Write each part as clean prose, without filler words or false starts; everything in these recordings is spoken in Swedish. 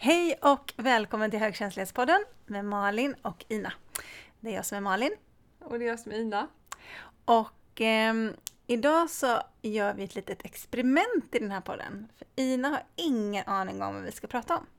Hej och välkommen till Högkänslighetspodden med Malin och Ina. Det är jag som är Malin. Och det är jag som är Ina. Och idag så gör vi ett litet experiment i den här podden. För Ina har ingen aning om vad vi ska prata om.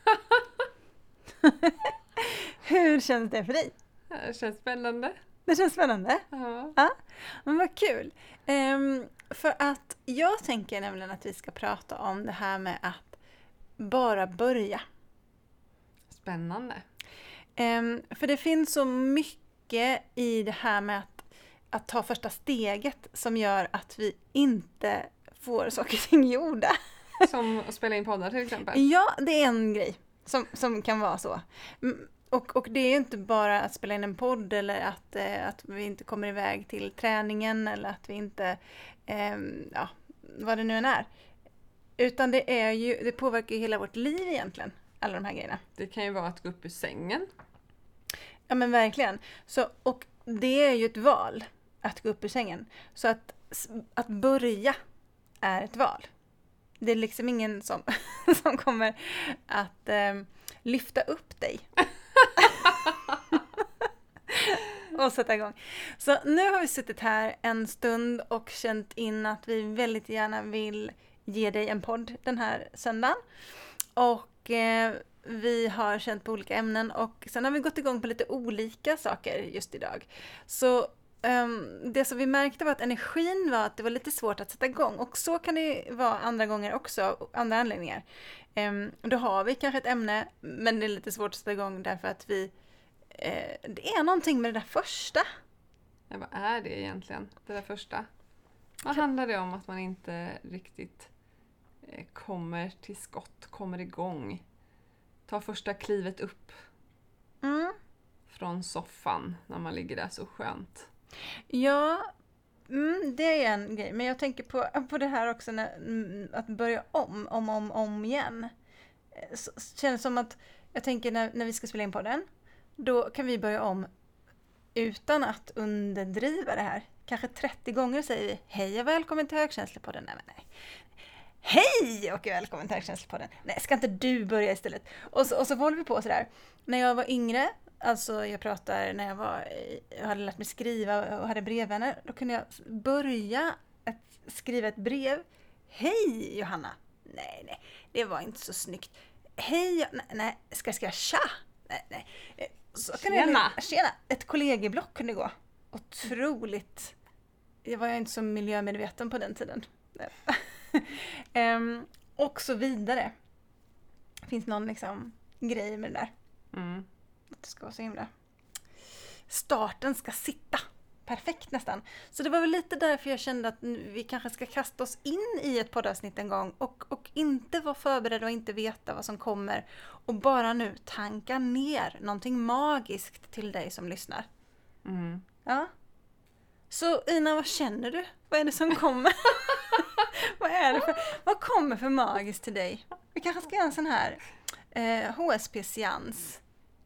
Hur känns det för dig? Det känns spännande. Det känns spännande? Ja. Men vad kul. För att jag tänker nämligen att vi ska prata om det här med att bara börja. Spännande. För det finns så mycket i det här med att ta första steget som gör att vi inte får saker och ting gjorda. Som att spela in poddar till exempel. Ja, det är en grej som kan vara så. Och det är ju inte bara att spela in en podd eller att vi inte kommer iväg till träningen eller att vi inte, vad det nu än är. Utan det påverkar ju hela vårt liv egentligen, alla de här grejerna. Det kan ju vara att gå upp ur sängen. Ja men verkligen. Så, och det är ju ett val att gå upp ur sängen. Så att börja är ett val. Det är liksom ingen som kommer att lyfta upp dig. Och sätta igång. Så nu har vi suttit här en stund och känt in att vi väldigt gärna vill ge dig en podd den här söndagen. Och vi har känt på olika ämnen och sen har vi gått igång på lite olika saker just idag. Så det som vi märkte var att energin var att det var lite svårt att sätta igång. Och så kan det vara andra gånger också, andra anledningar. Då har vi kanske ett ämne men det är lite svårt att sätta igång därför att det är någonting med det där första. Ja, vad är det egentligen? Det där första. Vad handlar det om att man inte riktigt kommer till skott, kommer igång? Ta första klivet upp från soffan när man ligger där så skönt. Ja, det är en grej. Men jag tänker på det här också att börja om igen. Så, känns som att jag tänker när vi ska spela in på den, då kan vi börja om utan att underdriva det här. Kanske 30 gånger säger vi hej och välkommen till Högkänslighetspodden. Nej. Hej och välkommen till Högkänslighetspodden. Nej, ska inte du börja istället? Och så håller vi på sådär. När jag var yngre, alltså jag pratar när jag hade lärt mig skriva och hade brevvänner, då kunde jag börja skriva ett brev. Hej Johanna. Nej, det var inte så snyggt. Hej, nej, ska jag skriva tja? Nej. Så Tjena. Tjena. Ett kollegieblock kunde gå. Otroligt. Jag var inte så miljömedveten på den tiden. Och så vidare. Finns någon liksom grej med det där. Att det ska vara så himla. Starten ska sitta. Perfekt nästan. Så det var väl lite därför jag kände att vi kanske ska kasta oss in i ett poddavsnitt en gång. Och inte vara förberedda och inte veta vad som kommer. Och bara nu tanka ner någonting magiskt till dig som lyssnar. Ja. Så Ina, vad känner du? Vad är det som kommer? Vad kommer för magiskt till dig? Vi kanske ska göra en sån här HSP-seans.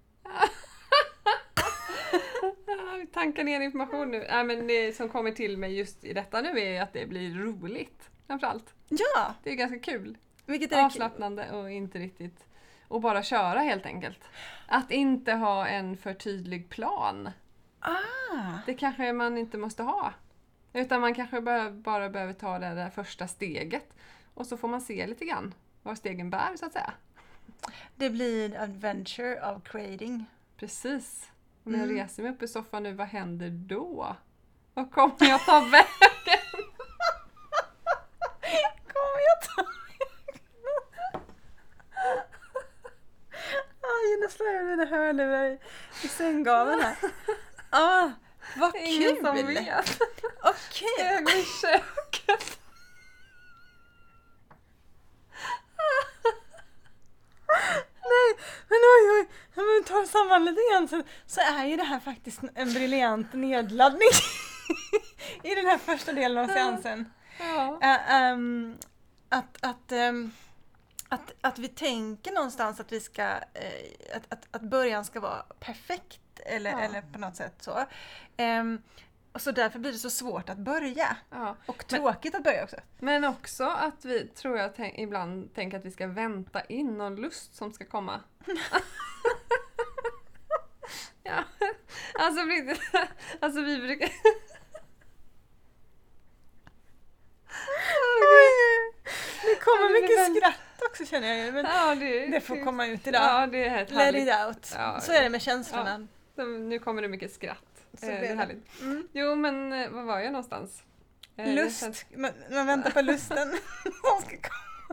Tanka ner information nu. Men det som kommer till mig just i detta nu är att det blir roligt. Framförallt. Ja! Det är ganska kul. Vilket är avslappnande och inte riktigt. Och bara köra helt enkelt. Att inte ha en för tydlig plan. Det kanske man inte måste ha. Utan man kanske bara behöver ta det där första steget. Och så får man se lite grann var stegen bär så att säga. Det blir adventure of creating. Precis. Om jag reser mig upp i soffan nu, vad händer då? Vad kommer jag ta vägen? Nu slår jag mina hörlurar i sänggaveln här. Vad kul! Ingen som vet. Okej. Jag går i köket. Nej, men oj. Om vi tar samman lite grann så är ju det här faktiskt en briljant nedladdning i den här första delen av seansen. Ja. Att vi tänker någonstans att vi ska att början ska vara perfekt eller på något sätt så. Och så därför blir det så svårt att börja. Ja. Och tråkigt att börja också. Men också att vi, tror jag, ibland tänker att vi ska vänta in någon lust som ska komma. Ja, alltså vi brukar... Det kommer mycket skratt också känner jag ju. Men ja, det får komma ut idag. Ja, det är helt Let härligt. it out. Ja, så är det med känslorna. Ja. Nu kommer det mycket skratt. Så det är härligt. Jo, men vad var jag någonstans? Lust. Man väntar på lusten som ska komma.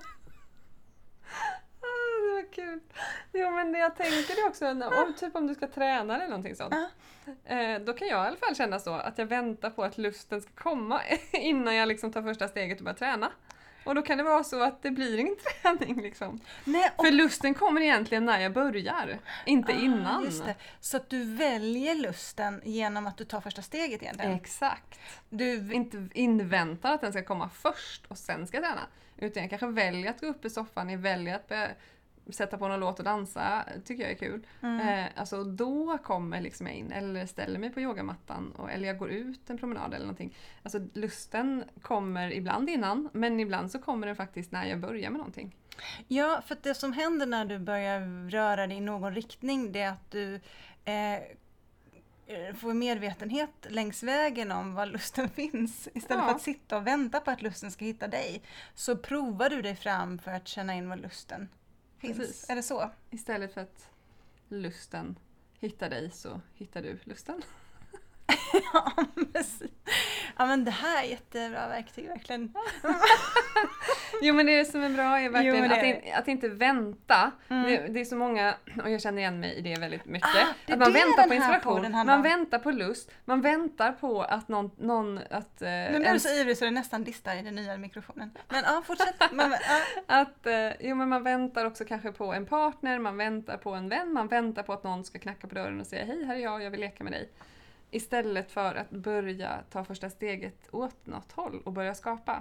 Det var kul. Jo, men jag tänker det också, om du ska träna eller någonting sånt. Då kan jag i alla fall känna så att jag väntar på att lusten ska komma innan jag liksom tar första steget och börjar träna. Och då kan det vara så att det blir ingen träning liksom. Nej, För lusten kommer egentligen när jag börjar, inte innan. Just det. Så att du väljer lusten genom att du tar första steget egentligen. Exakt. Du inte inväntar att den ska komma först och sen ska jag träna. Utan jag kanske väljer att gå upp i soffan, jag väljer att sätta på någon låt och dansa, tycker jag är kul. Alltså då kommer liksom jag in, eller ställer mig på yogamattan, eller jag går ut en promenad eller någonting. Alltså lusten kommer ibland innan, men ibland så kommer den faktiskt när jag börjar med någonting. Ja, för att det som händer när du börjar röra dig i någon riktning, det är att du får medvetenhet längs vägen om var lusten finns. Istället för att sitta och vänta på att lusten ska hitta dig, så provar du dig fram för att känna in var lusten finns. Precis. Är det så? Istället för att lusten hittar dig så hittar du lusten. Ja, precis. Ja, men det här är jättebra verktyg, verkligen. Jo, men det som är bra är verkligen att inte vänta. Det är så många, och jag känner igen mig i det väldigt mycket. Att man väntar på inspiration, man väntar på lust, man väntar på att någon att... Nu blir du så ivrig så det nästan distar i den nya mikrofonen. Men fortsätt. Men man väntar också kanske på en partner, man väntar på en vän, man väntar på att någon ska knacka på dörren och säga hej, här är jag vill leka med dig. Istället för att börja ta första steget åt något håll och börja skapa.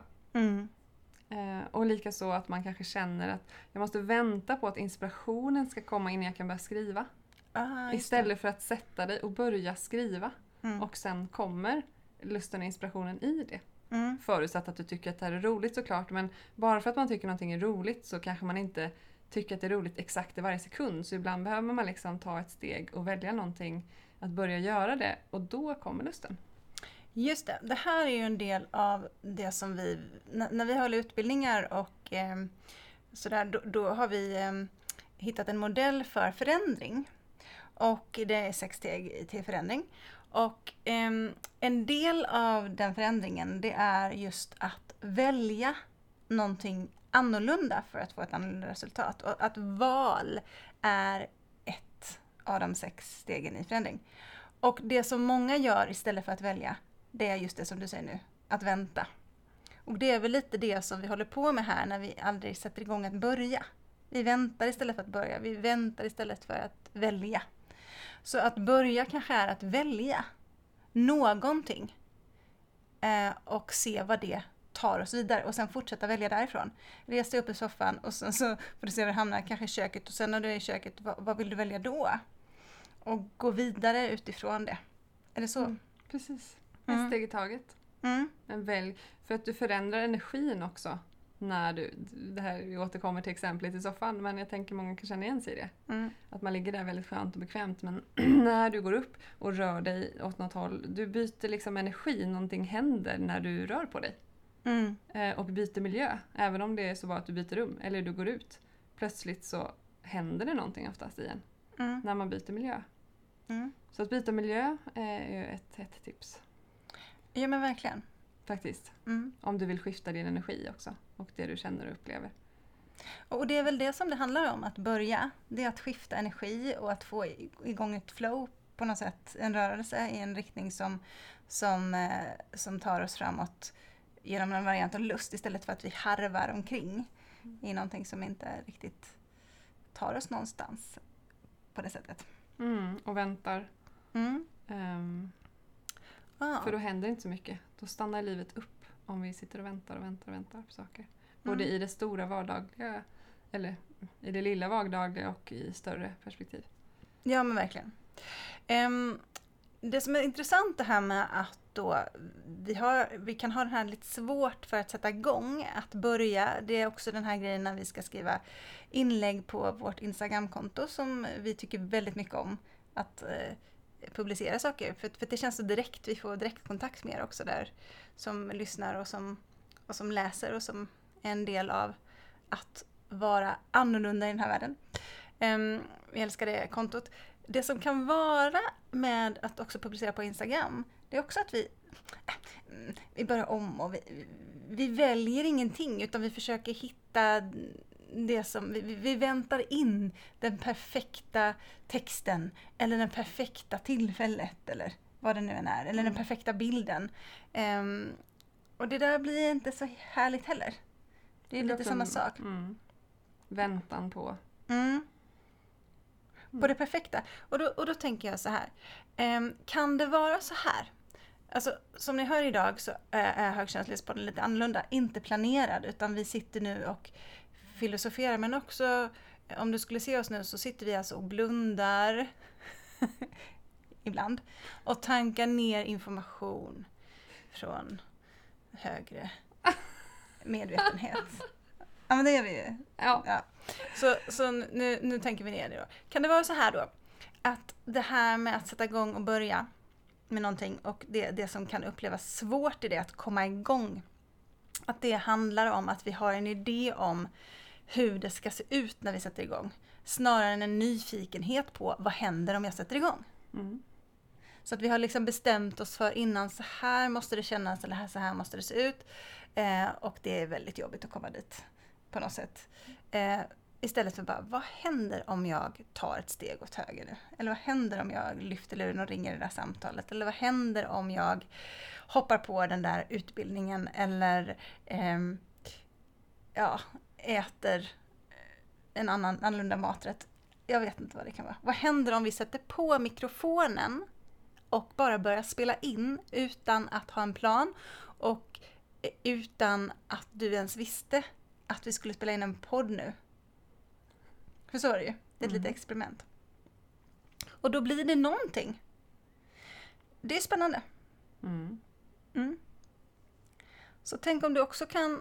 Och likaså att man kanske känner att jag måste vänta på att inspirationen ska komma innan jag kan börja skriva. Istället för att sätta dig och börja skriva. Och sen kommer lusten och inspirationen i det. Förutsatt att du tycker att det här är roligt såklart. Men bara för att man tycker någonting är roligt så kanske man inte tycker att det är roligt exakt i varje sekund. Så ibland behöver man liksom ta ett steg och välja någonting, att börja göra det, och då kommer lusten. Just det. Det här är ju en del av det som vi, när vi håller utbildningar och sådär, då har vi hittat en modell för förändring. Och det är 6 steg till förändring. Och en del av den förändringen, det är just att välja någonting annorlunda för att få ett annorlunda resultat. Och att val är ett av de 6 stegen i förändring. Och det som många gör istället för att välja, det är just det som du säger nu, att vänta. Och det är väl lite det som vi håller på med här när vi aldrig sätter igång att börja. Vi väntar istället för att börja, vi väntar istället för att välja. Så att börja kanske är att välja någonting och se vad det tar oss vidare och sen fortsätta välja därifrån. Res dig upp i soffan och sen så får du se var du hamnar, kanske i köket, och sen när du är i köket, vad vill du välja då? Och gå vidare utifrån det. Är det så? Precis. Ett steg i taget. Men välj, för att du förändrar energin också. När det här, vi återkommer till exemplet i soffan, men jag tänker många kan känna igen sig i det. Att man ligger där väldigt skönt och bekvämt, men när du går upp och rör dig åt något håll, du byter liksom energi, någonting händer när du rör på dig. Och byter miljö, även om det är så bara att du byter rum eller du går ut. Plötsligt så händer det någonting oftast igen när man byter miljö. Så att byta miljö är ju ett tips. Ja, men verkligen. Faktiskt. Om du vill skifta din energi också och det du känner och upplever. Och det är väl det som det handlar om, att börja. Det är att skifta energi och att få igång ett flow på något sätt. En rörelse i en riktning som tar oss framåt genom en variant av lust, istället för att vi harvar omkring i någonting som inte riktigt tar oss någonstans på det sättet. Och väntar. För då händer inte så mycket. Då stannar livet upp om vi sitter och väntar på saker. Både i det stora vardagliga, eller i det lilla vardagliga och i större perspektiv. Ja, men verkligen. Det som är intressant det här med då vi kan ha det här lite svårt för att sätta igång, att börja. Det är också den här grejen när vi ska skriva inlägg på vårt Instagramkonto som vi tycker väldigt mycket om att publicera saker. För det känns så direkt, vi får direktkontakt med er också där som lyssnar och som läser och som är en del av att vara annorlunda i den här världen. Vi älskar det kontot. Det som kan vara med att också publicera på Instagram, det är också att vi börjar om och vi väljer ingenting utan vi försöker hitta det som, vi väntar in den perfekta texten eller den perfekta tillfället eller vad det nu än är, eller den perfekta bilden. Och det där blir inte så härligt heller. Det är lite samma sak. Väntan på. På det perfekta. Och då tänker jag så här. Kan det vara så här? Alltså, som ni hör idag så är Högkänslighetspodden lite annorlunda. Inte planerad, utan vi sitter nu och filosoferar. Men också, om du skulle se oss nu så sitter vi alltså och blundar ibland. Och tankar ner information från högre medvetenhet. Ja, men det är vi ju. Ja. Så nu tänker vi ner det då. Kan det vara så här då? Att det här med att sätta igång och börja med någonting och det som kan upplevas svårt i det, att komma igång. Att det handlar om att vi har en idé om hur det ska se ut när vi sätter igång. Snarare än en nyfikenhet på vad händer om jag sätter igång. Så att vi har liksom bestämt oss för innan, så här måste det kännas eller så här måste det se ut. Och det är väldigt jobbigt att komma dit på något sätt. Istället för bara, vad händer om jag tar ett steg åt höger nu? Eller vad händer om jag lyfter luren och ringer det där samtalet? Eller vad händer om jag hoppar på den där utbildningen? Eller äter en annorlunda maträtt? Jag vet inte vad det kan vara. Vad händer om vi sätter på mikrofonen och bara börjar spela in utan att ha en plan och utan att du ens visste att vi skulle spela in en podd nu? För så är det ju. Det är ett litet experiment. Och då blir det någonting. Det är spännande. Så tänk om du också kan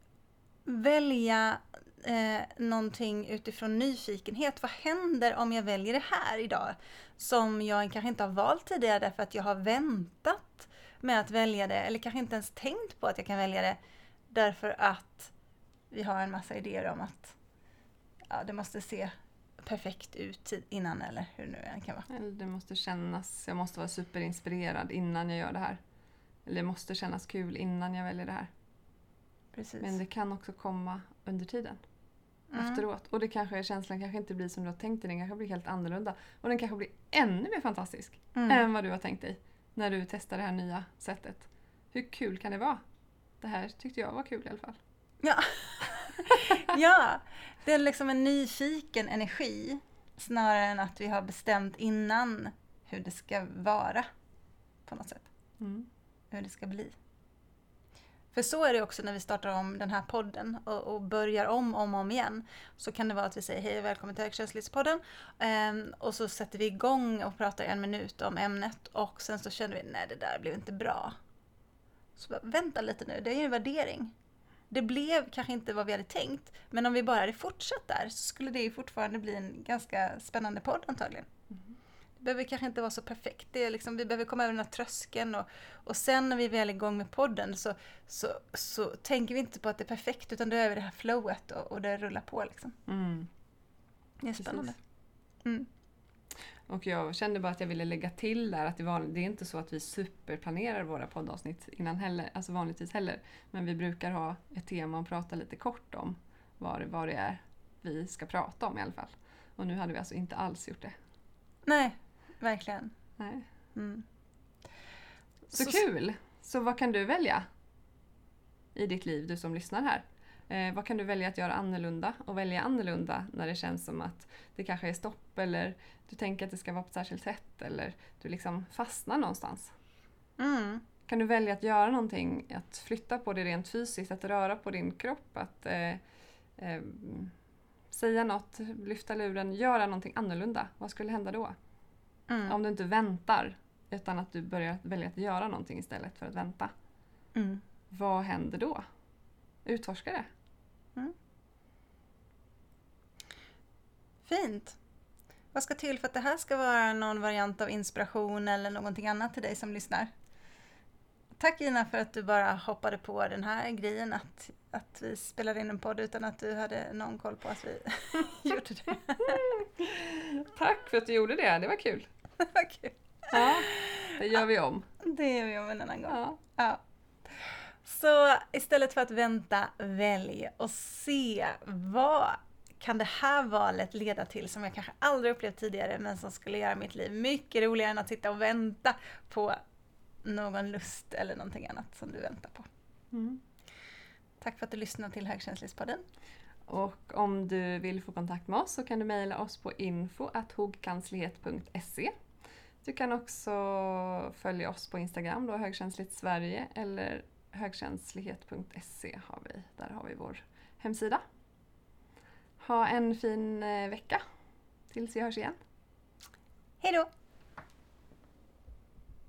välja någonting utifrån nyfikenhet. Vad händer om jag väljer det här idag? Som jag kanske inte har valt tidigare därför att jag har väntat med att välja det. Eller kanske inte ens tänkt på att jag kan välja det. Därför att vi har en massa idéer om att det måste se perfekt ut innan, eller hur nu än kan vara. Eller det måste kännas, jag måste vara superinspirerad innan jag gör det här. Eller det måste kännas kul innan jag väljer det här. Precis. Men det kan också komma under tiden. Efteråt. Och känslan kanske inte blir som du har tänkt dig. Den kanske blir helt annorlunda. Och den kanske blir ännu mer fantastisk än vad du har tänkt dig. När du testar det här nya sättet. Hur kul kan det vara? Det här tyckte jag var kul i alla fall. Ja. Ja, det är liksom en nyfiken energi snarare än att vi har bestämt innan hur det ska vara på något sätt. Hur det ska bli. För så är det också när vi startar om den här podden och börjar om igen. Så kan det vara att vi säger hej och välkommen till Högkänslighetspodden. Och så sätter vi igång och pratar 1 minut om ämnet och sen så känner vi nej, det där blev inte bra. Så bara, vänta lite nu, det är ju en värdering. Det blev kanske inte vad vi hade tänkt, men om vi bara hade fortsatt där så skulle det ju fortfarande bli en ganska spännande podd antagligen. Det behöver kanske inte vara så perfekt. Det är liksom, vi behöver komma över den här tröskeln och sen när vi väl är igång med podden så tänker vi inte på att det är perfekt utan då är vi det här flowet och det rullar på liksom. Det är spännande. Och jag kände bara att jag ville lägga till där att det är inte så att vi superplanerar våra poddavsnitt innan heller, alltså vanligtvis heller. Men vi brukar ha ett tema och prata lite kort om vad det är vi ska prata om i alla fall. Och nu hade vi alltså inte alls gjort det. Nej, verkligen. Nej. Så kul! Så vad kan du välja i ditt liv, du som lyssnar här? Vad kan du välja att göra annorlunda och välja annorlunda när det känns som att det kanske är stopp eller du tänker att det ska vara på ett särskilt sätt eller du liksom fastnar någonstans? Kan du välja att göra någonting, att flytta på det rent fysiskt, att röra på din kropp, att säga något, lyfta luren, göra någonting annorlunda? Vad skulle hända då? Om du inte väntar utan att du börjar välja att göra någonting istället för att vänta. Mm. Vad händer då? Utforska det. Mm. Fint. Vad ska till för att det här ska vara någon variant av inspiration eller någonting annat till dig som lyssnar? Tack Ina för att du bara hoppade på den här grejen att vi spelar in en podd utan att du hade någon koll på att vi gjorde det. Tack för att du gjorde det, det var kul. Det var kul. Ja, det gör vi om. Det gör vi om en annan gång. Ja. Ja. Så istället för att vänta, välj och se vad kan det här valet leda till som jag kanske aldrig upplevt tidigare men som skulle göra mitt liv mycket roligare än att sitta och vänta på någon lust eller någonting annat som du väntar på. Mm. Tack för att du lyssnade till Högkänslighetspodden. Och om du vill få kontakt med oss så kan du mejla oss på info@hogkanslighet.se. Du kan också följa oss på Instagram då, Högkänsligt Sverige, eller högkänslighet.se där har vi vår hemsida. Ha en fin vecka tills vi hörs igen. Hej då!